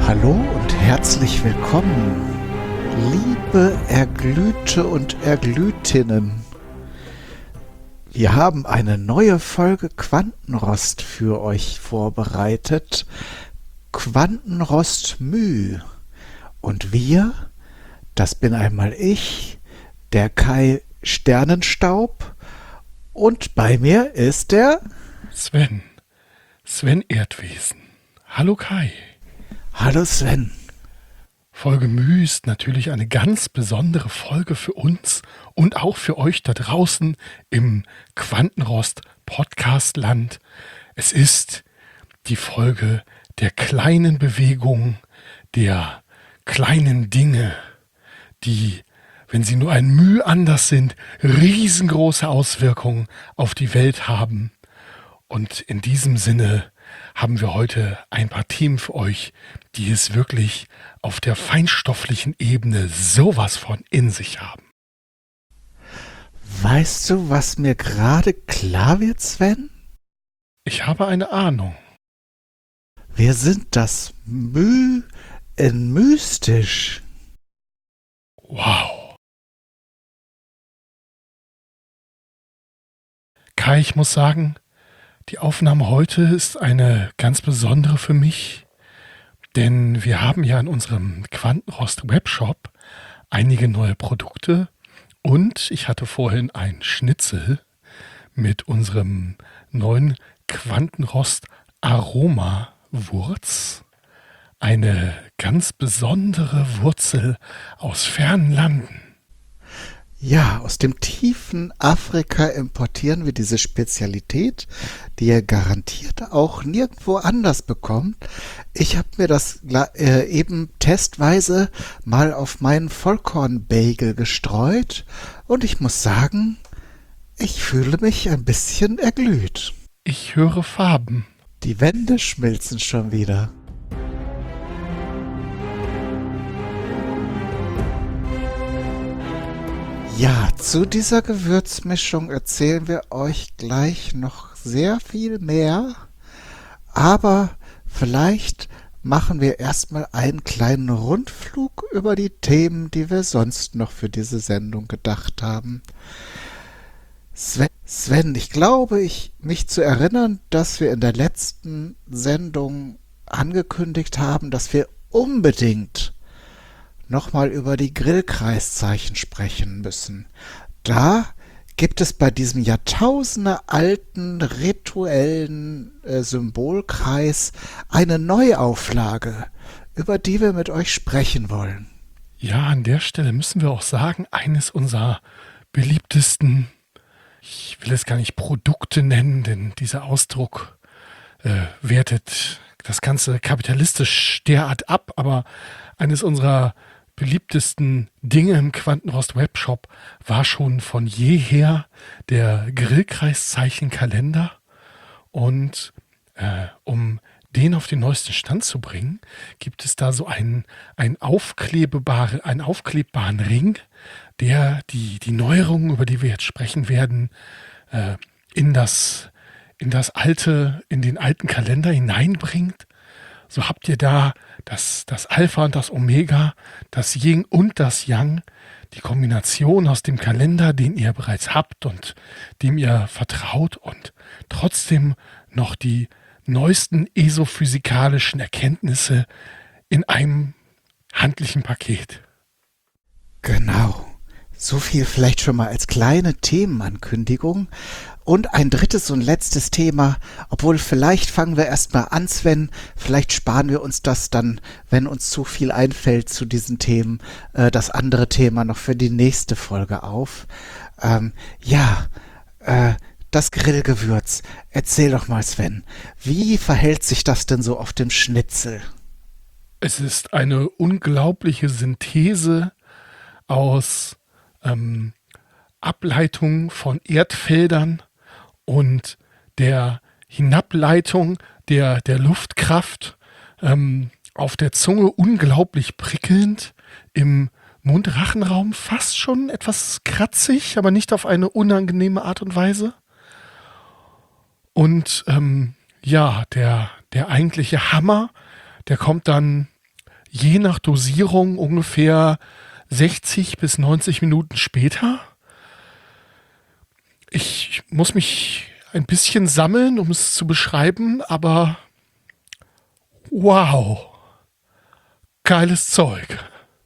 Hallo und herzlich willkommen, liebe Erglüte und Erglütinnen. Wir haben eine neue Folge Quantenrost für euch vorbereitet. Quantenrost Mü. Und wir, das bin einmal ich, der Kai Sternenstaub, und bei mir ist der Sven Erdwesen. Hallo Kai. Hallo Sven. Folge Mü ist natürlich eine ganz besondere Folge für uns und auch für euch da draußen im Quantenrost-Podcast-Land. Es ist die Folge der kleinen Bewegung, der kleinen Dinge, die, wenn sie nur ein Müh anders sind, riesengroße Auswirkungen auf die Welt haben. Und in diesem Sinne haben wir heute ein paar Themen für euch, die es wirklich auf der feinstofflichen Ebene sowas von in sich haben. Weißt du, was mir gerade klar wird, Sven? Ich habe eine Ahnung. Wir sind das Mü in mystisch. Wow. Kai, ich muss sagen, die Aufnahme heute ist eine ganz besondere für mich, denn wir haben ja in unserem Quantenrost Webshop einige neue Produkte und ich hatte vorhin ein Schnitzel mit unserem neuen Quantenrost Aroma Wurz. Eine ganz besondere Wurzel aus fernen Landen. Ja, aus dem tiefen Afrika importieren wir diese Spezialität, die ihr garantiert auch nirgendwo anders bekommt. Ich habe mir das eben testweise mal auf meinen Vollkornbagel gestreut und ich muss sagen, ich fühle mich ein bisschen erglüht. Ich höre Farben. Die Wände schmilzen schon wieder. Ja, zu dieser Gewürzmischung erzählen wir euch gleich noch sehr viel mehr, aber vielleicht machen wir erstmal einen kleinen Rundflug über die Themen, die wir sonst noch für diese Sendung gedacht haben. Sven, ich glaube, mich zu erinnern, dass wir in der letzten Sendung angekündigt haben, dass wir unbedingt nochmal über die Grillkreiszeichen sprechen müssen. Da gibt es bei diesem jahrtausendealten rituellen Symbolkreis eine Neuauflage, über die wir mit euch sprechen wollen. Ja, an der Stelle müssen wir auch sagen, eines unserer beliebtesten, ich will es gar nicht Produkte nennen, denn dieser Ausdruck wertet das Ganze kapitalistisch derart ab, aber eines unserer beliebtesten Dinge im Quantenrost Webshop war schon von jeher der Grillkreiszeichenkalender. Und um den auf den neuesten Stand zu bringen, gibt es da so einen aufklebbaren Ring, der die Neuerungen, über die wir jetzt sprechen werden, in den alten Kalender hineinbringt. So habt ihr da das Alpha und das Omega, das Yin und das Yang, die Kombination aus dem Kalender, den ihr bereits habt und dem ihr vertraut und trotzdem noch die neuesten esophysikalischen Erkenntnisse in einem handlichen Paket. Genau. So viel vielleicht schon mal als kleine Themenankündigung. Und ein drittes und letztes Thema, obwohl vielleicht fangen wir erstmal an, Sven, vielleicht sparen wir uns das dann, wenn uns zu viel einfällt zu diesen Themen, das andere Thema noch für die nächste Folge auf. Das Grillgewürz. Erzähl doch mal, Sven, wie verhält sich das denn so auf dem Schnitzel? Es ist eine unglaubliche Synthese aus Ableitung von Erdfeldern und der Hinableitung der Luftkraft auf der Zunge unglaublich prickelnd, im Mund-Rachenraum fast schon etwas kratzig, aber nicht auf eine unangenehme Art und Weise. Und der eigentliche Hammer, der kommt dann je nach Dosierung ungefähr 60 bis 90 Minuten später. Ich muss mich ein bisschen sammeln, um es zu beschreiben, aber wow, geiles Zeug.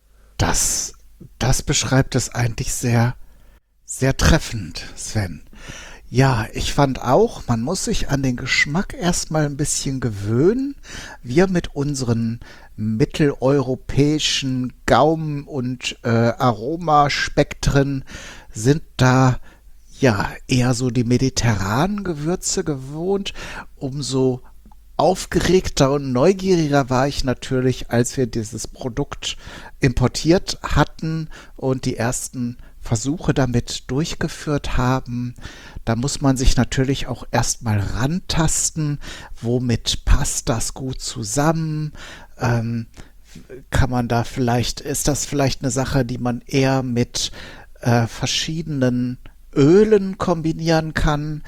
Das beschreibt es eigentlich sehr, sehr treffend, Sven. Ja, ich fand auch, man muss sich an den Geschmack erstmal ein bisschen gewöhnen. Wir mit unseren mitteleuropäischen Gaumen- und Aromaspektren sind da ja eher so die mediterranen Gewürze gewohnt. Umso aufgeregter und neugieriger war ich natürlich, als wir dieses Produkt importiert hatten und die ersten Versuche damit durchgeführt haben. Da muss man sich natürlich auch erstmal rantasten, womit passt das gut zusammen? Kann man da vielleicht, ist das vielleicht eine Sache, die man eher mit verschiedenen Ölen kombinieren kann?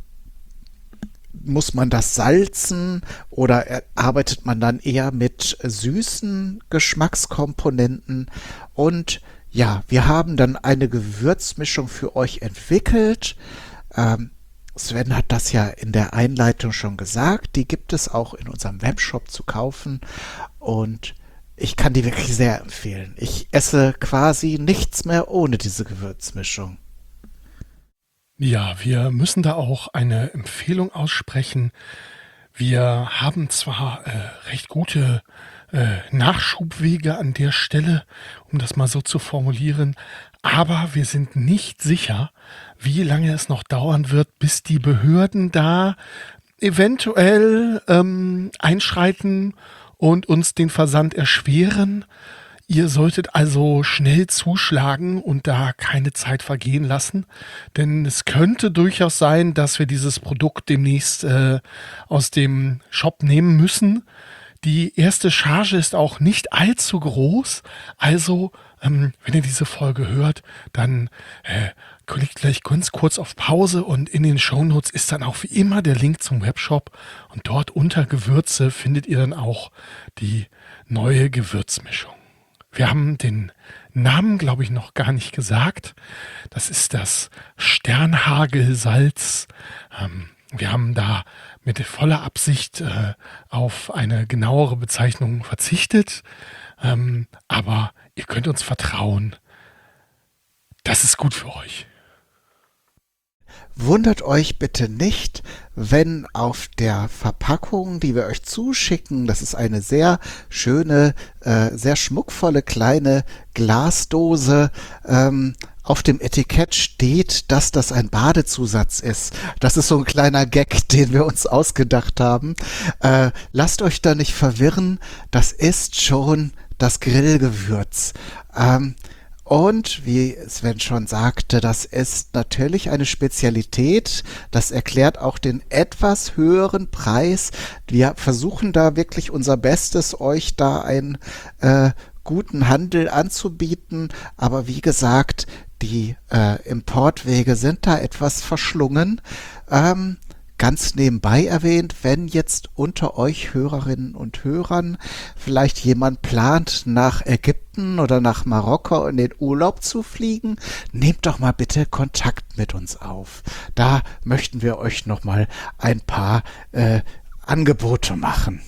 Muss man das salzen oder arbeitet man dann eher mit süßen Geschmackskomponenten? Und ja, wir haben dann eine Gewürzmischung für euch entwickelt. Sven hat das ja in der Einleitung schon gesagt. Die gibt es auch in unserem Webshop zu kaufen. Und ich kann die wirklich sehr empfehlen. Ich esse quasi nichts mehr ohne diese Gewürzmischung. Ja, wir müssen da auch eine Empfehlung aussprechen. Wir haben zwar recht gute Nachschubwege an der Stelle, um das mal so zu formulieren, aber wir sind nicht sicher, wie lange es noch dauern wird, bis die Behörden da eventuell einschreiten und uns den Versand erschweren. Ihr solltet also schnell zuschlagen und da keine Zeit vergehen lassen, denn es könnte durchaus sein, dass wir dieses Produkt demnächst aus dem Shop nehmen müssen. Die erste Charge ist auch nicht allzu groß, also wenn ihr diese Folge hört, dann klickt gleich ganz kurz auf Pause und in den Shownotes ist dann auch wie immer der Link zum Webshop und dort unter Gewürze findet ihr dann auch die neue Gewürzmischung. Wir haben den Namen, glaube ich, noch gar nicht gesagt. Das ist das Sternhagelsalz. Wir haben da mit voller Absicht auf eine genauere Bezeichnung verzichtet. Aber ihr könnt uns vertrauen. Das ist gut für euch. Wundert euch bitte nicht, wenn auf der Verpackung, die wir euch zuschicken, das ist eine sehr schöne, sehr schmuckvolle kleine Glasdose, auf dem Etikett steht, dass das ein Badezusatz ist. Das ist so ein kleiner Gag, den wir uns ausgedacht haben. Lasst euch da nicht verwirren, das ist schon das Grillgewürz. Und wie Sven schon sagte, das ist natürlich eine Spezialität. Das erklärt auch den etwas höheren Preis. Wir versuchen da wirklich unser Bestes, euch da einen guten Handel anzubieten. Aber wie gesagt, die Importwege sind da etwas verschlungen. Ganz nebenbei erwähnt, wenn jetzt unter euch Hörerinnen und Hörern vielleicht jemand plant, nach Ägypten oder nach Marokko in den Urlaub zu fliegen, nehmt doch mal bitte Kontakt mit uns auf. Da möchten wir euch noch mal ein paar Angebote machen.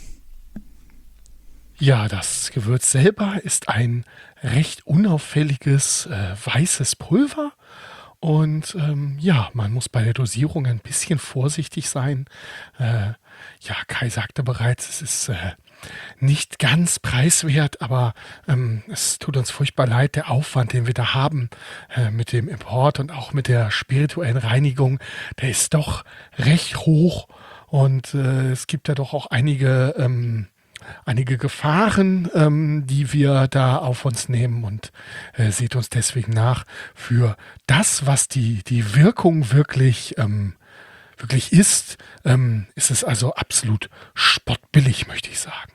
Ja, das Gewürz selber ist ein recht unauffälliges weißes Pulver. Und ja, man muss bei der Dosierung ein bisschen vorsichtig sein. Ja, Kai sagte bereits, es ist nicht ganz preiswert, aber es tut uns furchtbar leid, der Aufwand, den wir da haben mit dem Import und auch mit der spirituellen Reinigung, der ist doch recht hoch. Und es gibt ja doch auch einige Gefahren, die wir da auf uns nehmen und seht uns deswegen nach für das, was die Wirkung wirklich ist, ist es also absolut spottbillig, möchte ich sagen.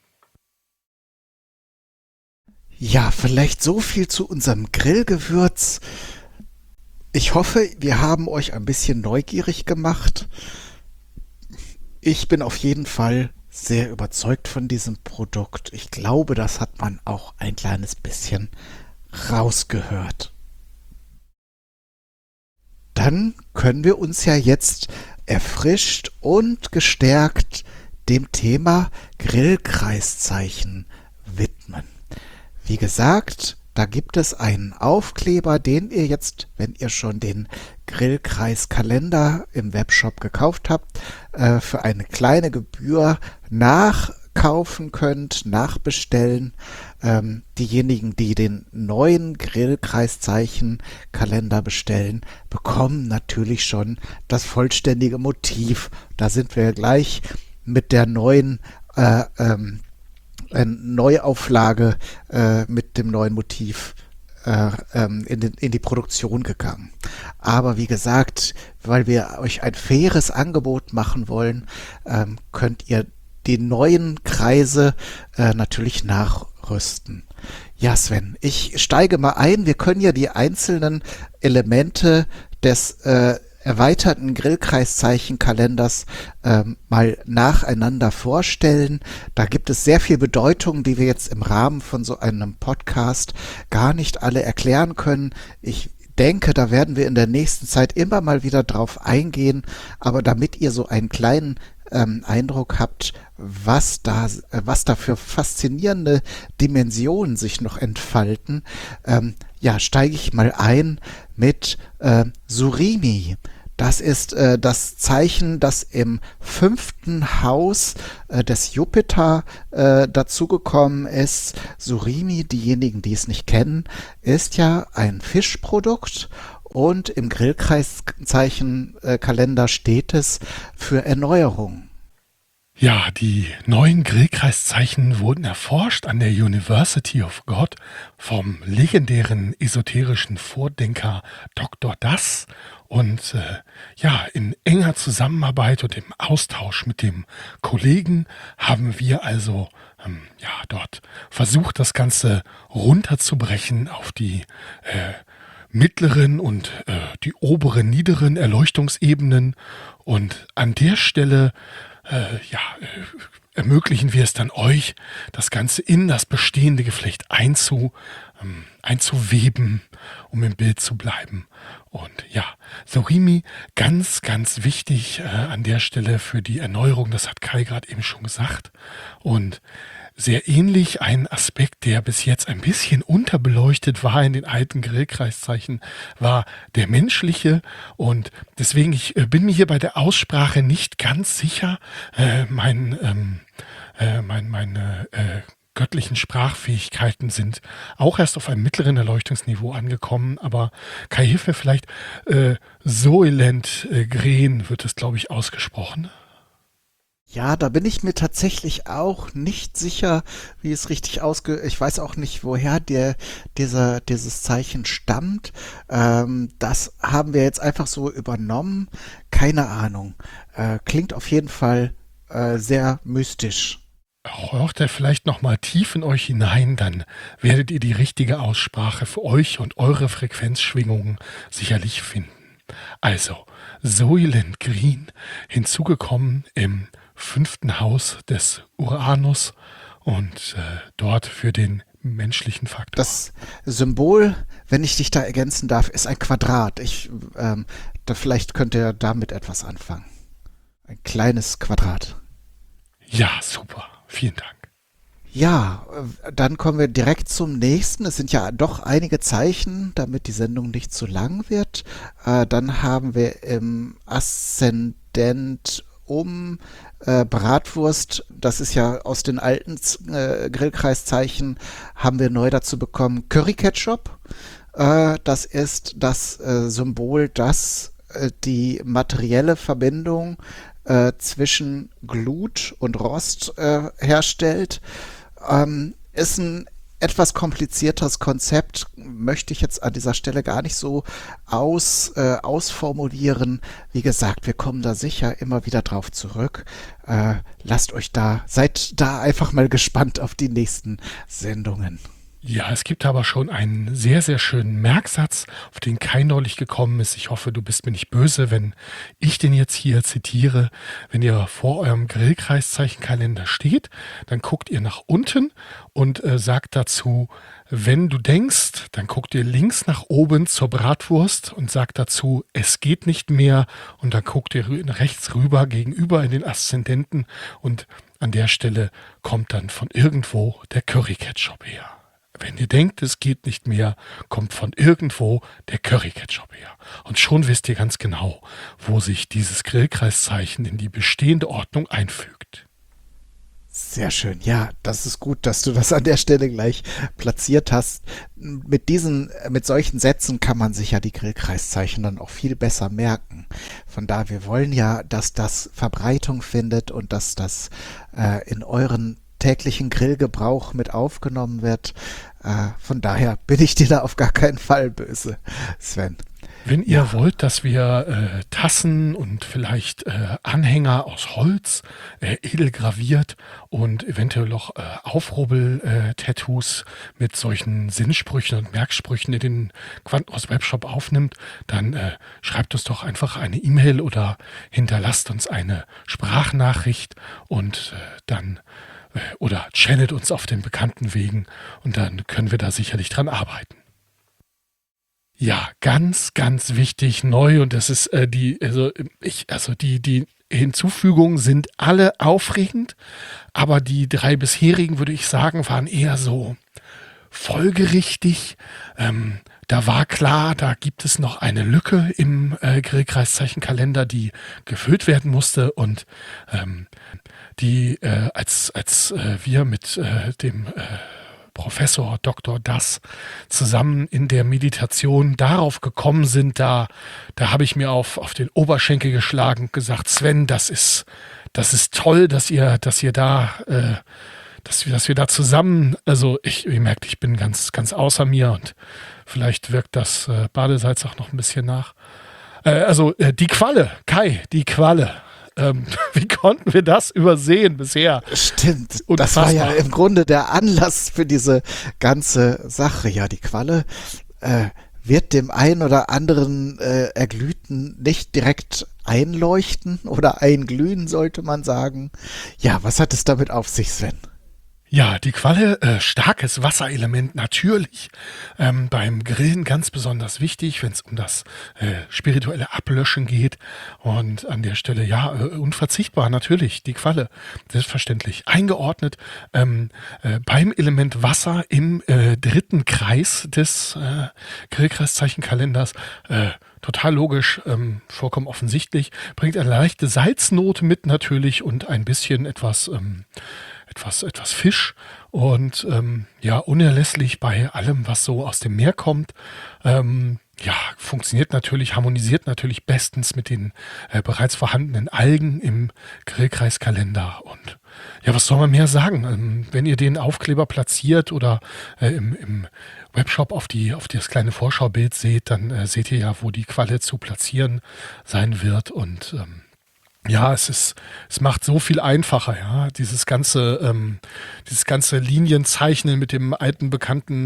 Ja, vielleicht so viel zu unserem Grillgewürz. Ich hoffe, wir haben euch ein bisschen neugierig gemacht. Ich bin auf jeden Fall sehr überzeugt von diesem Produkt. Ich glaube, das hat man auch ein kleines bisschen rausgehört. Dann können wir uns ja jetzt erfrischt und gestärkt dem Thema Grillkreiszeichen widmen. Wie gesagt, da gibt es einen Aufkleber, den ihr jetzt, wenn ihr schon den Grillkreiskalender im Webshop gekauft habt, für eine kleine Gebühr nachkaufen könnt, nachbestellen. Diejenigen, die den neuen Grillkreiszeichen-Kalender bestellen, bekommen natürlich schon das vollständige Motiv. Da sind wir gleich mit der neuen Neuauflage mit dem neuen Motiv in die Produktion gegangen. Aber wie gesagt, weil wir euch ein faires Angebot machen wollen, könnt ihr die neuen Kreise natürlich nachrüsten. Ja, Sven, ich steige mal ein. Wir können ja die einzelnen Elemente des erweiterten Grillkreiszeichenkalenders mal nacheinander vorstellen. Da gibt es sehr viel Bedeutung, die wir jetzt im Rahmen von so einem Podcast gar nicht alle erklären können. Ich denke, da werden wir in der nächsten Zeit immer mal wieder drauf eingehen, aber damit ihr so einen kleinen Eindruck habt, was da für faszinierende Dimensionen sich noch entfalten, steige ich mal ein mit Surimi. Das ist das Zeichen, das im 5. Haus des Jupiter dazugekommen ist. Surimi, diejenigen, die es nicht kennen, ist ja ein Fischprodukt und im Grillkreiszeichenkalender steht es für Erneuerung. Ja, die neuen Grillkreiszeichen wurden erforscht an der University of God vom legendären esoterischen Vordenker Dr. Das und in enger Zusammenarbeit und im Austausch mit dem Kollegen haben wir also dort versucht, das Ganze runterzubrechen auf die mittleren und die oberen, niederen Erleuchtungsebenen und an der Stelle ermöglichen wir es dann euch, das Ganze in das bestehende Geflecht einzuweben, um im Bild zu bleiben. Und ja, Surimi, ganz, ganz wichtig an der Stelle für die Erneuerung, das hat Kai gerade eben schon gesagt. Und sehr ähnlich ein Aspekt, der bis jetzt ein bisschen unterbeleuchtet war in den alten Grillkreiszeichen, war der menschliche. Und deswegen, ich bin mir hier bei der Aussprache nicht ganz sicher. Meine göttlichen Sprachfähigkeiten sind auch erst auf einem mittleren Erleuchtungsniveau angekommen. Aber Kai, hilf mir vielleicht, Soylent Gren wird es, glaube ich, ausgesprochen. Ja, da bin ich mir tatsächlich auch nicht sicher, wie es richtig ich weiß auch nicht, woher dieses Zeichen stammt. Das haben wir jetzt einfach so übernommen. Keine Ahnung. Klingt auf jeden Fall sehr mystisch. Hört ihr vielleicht nochmal tief in euch hinein, dann werdet ihr die richtige Aussprache für euch und eure Frequenzschwingungen sicherlich finden. Also, Soylent Green, hinzugekommen im 5. Haus des Uranus und dort für den menschlichen Faktor. Das Symbol, wenn ich dich da ergänzen darf, ist ein Quadrat. Vielleicht könnt ihr damit etwas anfangen. Ein kleines Quadrat. Ja, super. Vielen Dank. Ja, dann kommen wir direkt zum nächsten. Es sind ja doch einige Zeichen, damit die Sendung nicht zu lang wird. Dann haben wir im Aszendent Bratwurst, das ist ja aus den alten Grillkreiszeichen, haben wir neu dazu bekommen Curry Ketchup. Das ist das Symbol, das die materielle Verbindung zwischen Glut und Rost herstellt. Ist ein etwas komplizierteres Konzept, möchte ich jetzt an dieser Stelle gar nicht so ausformulieren. Wie gesagt, wir kommen da sicher immer wieder drauf zurück. Seid da einfach mal gespannt auf die nächsten Sendungen. Ja, es gibt aber schon einen sehr, sehr schönen Merksatz, auf den Kai neulich gekommen ist. Ich hoffe, du bist mir nicht böse, wenn ich den jetzt hier zitiere. Wenn ihr vor eurem Grillkreiszeichenkalender steht, dann guckt ihr nach unten und sagt dazu, wenn du denkst, dann guckt ihr links nach oben zur Bratwurst und sagt dazu, es geht nicht mehr. Und dann guckt ihr rechts rüber gegenüber in den Aszendenten und an der Stelle kommt dann von irgendwo der Curry-Ketchup her. Wenn ihr denkt, es geht nicht mehr, kommt von irgendwo der Curry-Ketchup her. Und schon wisst ihr ganz genau, wo sich dieses Grillkreiszeichen in die bestehende Ordnung einfügt. Sehr schön. Ja, das ist gut, dass du das an der Stelle gleich platziert hast. Mit solchen Sätzen kann man sich ja die Grillkreiszeichen dann auch viel besser merken. Von daher, wir wollen ja, dass das Verbreitung findet und dass das in euren täglichen Grillgebrauch mit aufgenommen wird. Von daher bin ich dir da auf gar keinen Fall böse, Sven. Wenn ihr wollt, dass wir Tassen und vielleicht Anhänger aus Holz, edel graviert und eventuell auch Aufrubbel-Tattoos mit solchen Sinnsprüchen und Merksprüchen in den Quantenhaus Webshop aufnimmt, dann schreibt uns doch einfach eine E-Mail oder hinterlasst uns eine Sprachnachricht und dann oder channelt uns auf den bekannten Wegen und dann können wir da sicherlich dran arbeiten. Ja, ganz, ganz wichtig, neu und das ist die Hinzufügungen sind alle aufregend, aber die 3 bisherigen, würde ich sagen, waren eher so folgerichtig. Da war klar, da gibt es noch eine Lücke im Grillkreiszeichenkalender, die gefüllt werden musste und als wir mit dem Professor Dr. Das zusammen in der Meditation darauf gekommen sind, da habe ich mir auf den Oberschenkel geschlagen und gesagt, Sven, das ist toll, dass wir da zusammen, also ihr merkt, ich bin ganz, ganz außer mir und vielleicht wirkt das Badesalz auch noch ein bisschen nach. Die Qualle, Kai, die Qualle. Wie konnten wir das übersehen bisher? Stimmt, Unfassbar. Das war ja im Grunde der Anlass für diese ganze Sache. Ja, die Qualle wird dem einen oder anderen Erglühten nicht direkt einleuchten oder einglühen, sollte man sagen. Ja, was hat es damit auf sich, Sven? Ja, die Qualle, starkes Wasserelement natürlich, beim Grillen ganz besonders wichtig, wenn es um das spirituelle Ablöschen geht und an der Stelle, ja, unverzichtbar natürlich, die Qualle, selbstverständlich eingeordnet beim Element Wasser im 3. Kreis des Grillkreiszeichenkalenders, total logisch, vollkommen offensichtlich, bringt eine leichte Salznote mit natürlich und ein bisschen etwas Fisch und unerlässlich bei allem, was so aus dem Meer kommt. Funktioniert natürlich, harmonisiert natürlich bestens mit den bereits vorhandenen Algen im Grillkreiskalender. Und ja, was soll man mehr sagen? Wenn ihr den Aufkleber platziert oder im Webshop auf das kleine Vorschaubild seht, dann seht ihr ja, wo die Qualle zu platzieren sein wird und ja, es macht so viel einfacher, ja. Dieses ganze Linienzeichnen mit dem alten Bekannten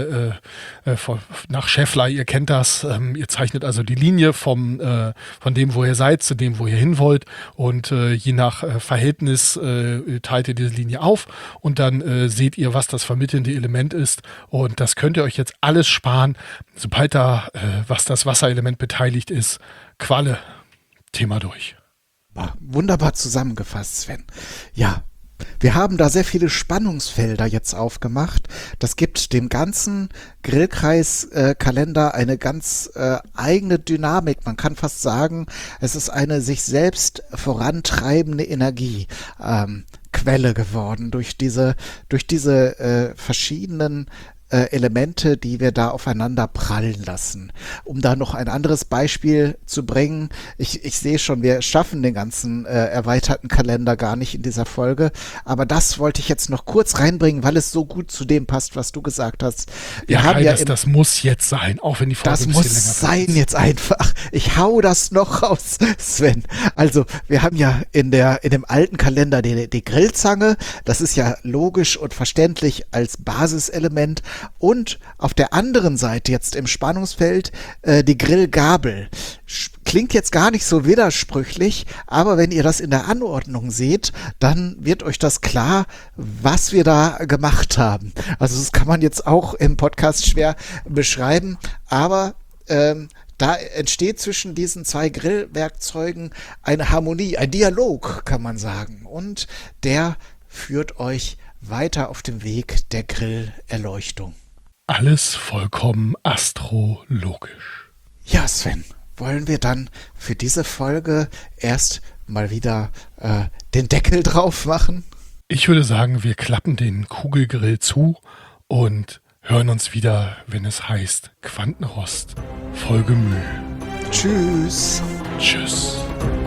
nach Scheffler, ihr kennt das. Ihr zeichnet also die Linie von dem, wo ihr seid, zu dem, wo ihr hin wollt. Und je nach Verhältnis teilt ihr diese Linie auf und dann seht ihr, was das vermittelnde Element ist. Und das könnt ihr euch jetzt alles sparen, sobald da, was das Wasserelement beteiligt ist, Qualle, Thema durch. Wunderbar zusammengefasst, Sven. Ja, wir haben da sehr viele Spannungsfelder jetzt aufgemacht. Das gibt dem ganzen Grillkreiskalender eine ganz eigene Dynamik. Man kann fast sagen, es ist eine sich selbst vorantreibende Energiequelle geworden durch diese verschiedenen Elemente, die wir da aufeinander prallen lassen. Um da noch ein anderes Beispiel zu bringen, ich sehe schon, wir schaffen den ganzen erweiterten Kalender gar nicht in dieser Folge, aber das wollte ich jetzt noch kurz reinbringen, weil es so gut zu dem passt, was du gesagt hast. Das muss jetzt sein, auch wenn die Folge ein bisschen länger ist. Das muss sein jetzt einfach. Ich hau das noch raus, Sven. Also, wir haben ja in dem alten Kalender die Grillzange, das ist ja logisch und verständlich als Basiselement, und auf der anderen Seite jetzt im Spannungsfeld die Grillgabel. Klingt jetzt gar nicht so widersprüchlich, aber wenn ihr das in der Anordnung seht, dann wird euch das klar, was wir da gemacht haben. Also das kann man jetzt auch im Podcast schwer beschreiben, aber da entsteht zwischen diesen zwei Grillwerkzeugen eine Harmonie, ein Dialog, kann man sagen. Und der führt euch weiter auf dem Weg der Grillerleuchtung. Alles vollkommen astrologisch. Ja, Sven, wollen wir dann für diese Folge erst mal wieder den Deckel drauf machen? Ich würde sagen, wir klappen den Kugelgrill zu und hören uns wieder, wenn es heißt Quantenrost, Folge Mühe. Tschüss. Tschüss.